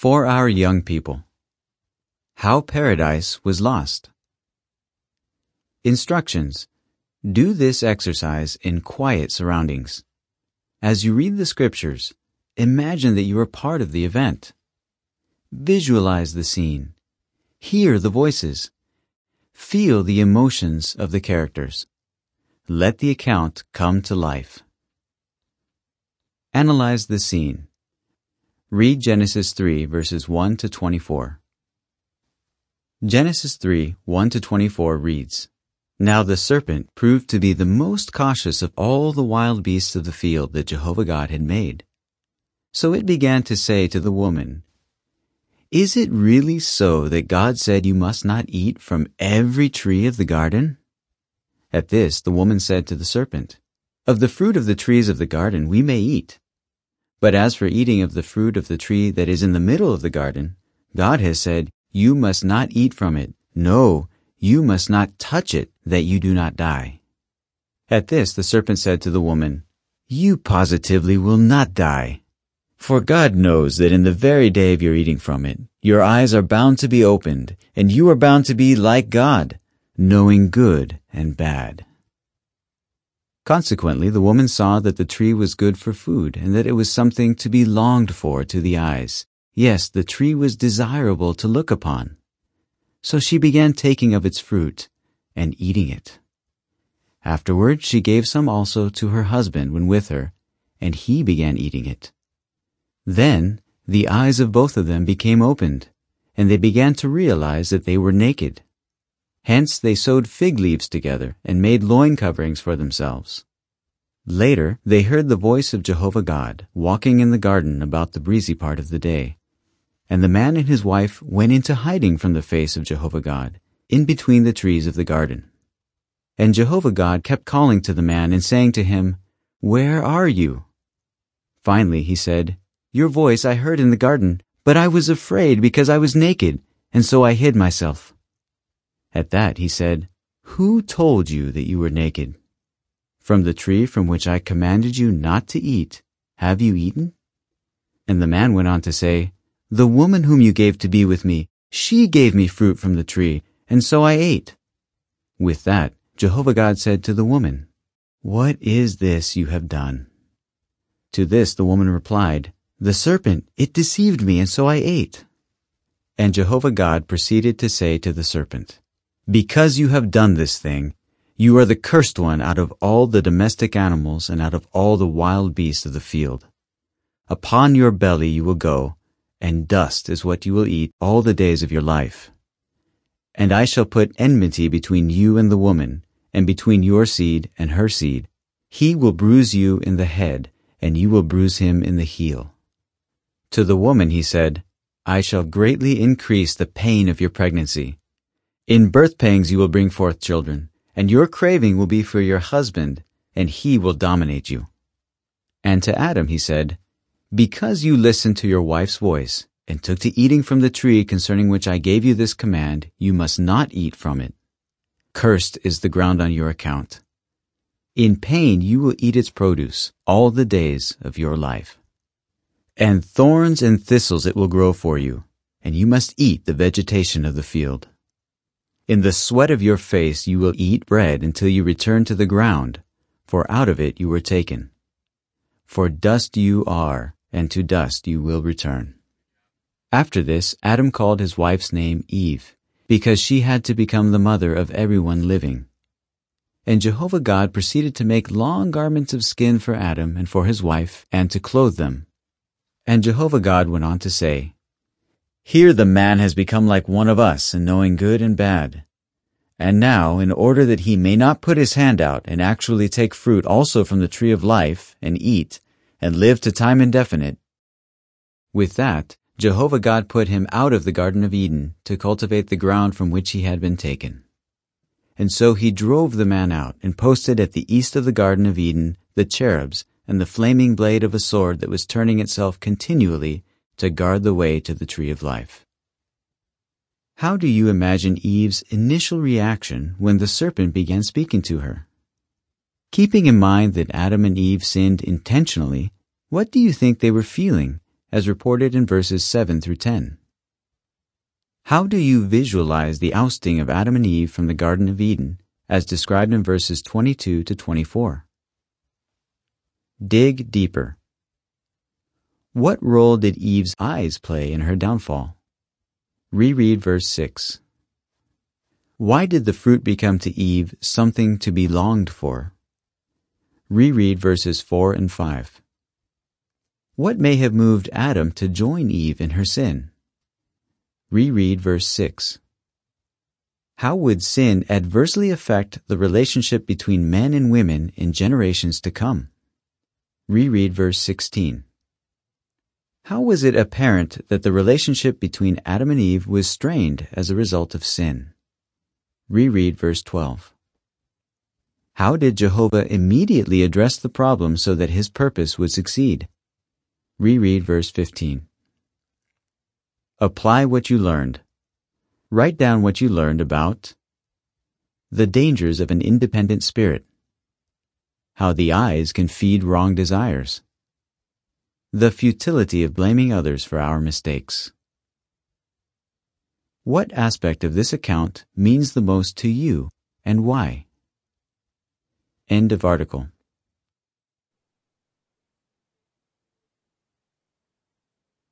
For our young people, how paradise was lost. Instructions. Do this exercise in quiet surroundings. As you read the scriptures, imagine that you are part of the event. Visualize the scene. Hear the voices. Feel the emotions of the characters. Let the account come to life. Analyze the scene. Read Genesis 3, verses 1 to 24. Genesis 3, 1 to 24 reads, Now the serpent proved to be the most cautious of all the wild beasts of the field that Jehovah God had made. So it began to say to the woman, Is it really so that God said you must not eat from every tree of the garden? At this the woman said to the serpent, Of the fruit of the trees of the garden we may eat. But as for eating of the fruit of the tree that is in the middle of the garden, God has said, You must not eat from it. No, you must not touch it, that you do not die. At this the serpent said to the woman, You positively will not die. For God knows that in the very day of your eating from it, your eyes are bound to be opened, and you are bound to be like God, knowing good and bad. Consequently, the woman saw that the tree was good for food, and that it was something to be longed for to the eyes. Yes, the tree was desirable to look upon. So she began taking of its fruit and eating it. Afterward she gave some also to her husband when with her, and he began eating it. Then the eyes of both of them became opened, and they began to realize that they were naked. Hence they sewed fig leaves together and made loin coverings for themselves. Later they heard the voice of Jehovah God walking in the garden about the breezy part of the day. And the man and his wife went into hiding from the face of Jehovah God, in between the trees of the garden. And Jehovah God kept calling to the man and saying to him, Where are you? Finally he said, Your voice I heard in the garden, but I was afraid because I was naked, and so I hid myself. At that he said, Who told you that you were naked? From the tree from which I commanded you not to eat, have you eaten? And the man went on to say, The woman whom you gave to be with me, she gave me fruit from the tree, and so I ate. With that, Jehovah God said to the woman, What is this you have done? To this the woman replied, The serpent, it deceived me, and so I ate. And Jehovah God proceeded to say to the serpent, Because you have done this thing, you are the cursed one out of all the domestic animals and out of all the wild beasts of the field. Upon your belly you will go, and dust is what you will eat all the days of your life. And I shall put enmity between you and the woman, and between your seed and her seed. He will bruise you in the head, and you will bruise him in the heel. To the woman he said, I shall greatly increase the pain of your pregnancy. In birth pangs you will bring forth children, and your craving will be for your husband, and he will dominate you. And to Adam he said, Because you listened to your wife's voice, and took to eating from the tree concerning which I gave you this command, you must not eat from it. Cursed is the ground on your account. In pain you will eat its produce all the days of your life. And thorns and thistles it will grow for you, and you must eat the vegetation of the field. In the sweat of your face you will eat bread until you return to the ground, for out of it you were taken. For dust you are, and to dust you will return. After this, Adam called his wife's name Eve, because she had to become the mother of everyone living. And Jehovah God proceeded to make long garments of skin for Adam and for his wife, and to clothe them. And Jehovah God went on to say, Here the man has become like one of us in knowing good and bad. And now, in order that he may not put his hand out and actually take fruit also from the tree of life and eat, and live to time indefinite. With that, Jehovah God put him out of the Garden of Eden to cultivate the ground from which he had been taken. And so he drove the man out and posted at the east of the Garden of Eden the cherubs and the flaming blade of a sword that was turning itself continually to guard the way to the tree of life. How do you imagine Eve's initial reaction when the serpent began speaking to her? Keeping in mind that Adam and Eve sinned intentionally, what do you think they were feeling as reported in verses 7 through 10. How do you visualize the ousting of Adam and Eve from the Garden of Eden, as described in verses 22 to 24? Dig deeper. What role did Eve's eyes play in her downfall? Reread verse 6. Why did the fruit become to Eve something to be longed for? Reread verses 4 and 5. What may have moved Adam to join Eve in her sin? Reread verse 6. How would sin adversely affect the relationship between men and women in generations to come? Reread verse 16. How was it apparent that the relationship between Adam and Eve was strained as a result of sin? Reread verse 12. How did Jehovah immediately address the problem so that his purpose would succeed? Reread verse 15. Apply what you learned. Write down what you learned about the dangers of an independent spirit, how the eyes can feed wrong desires, the futility of blaming others for our mistakes. What aspect of this account means the most to you, and why? End of article.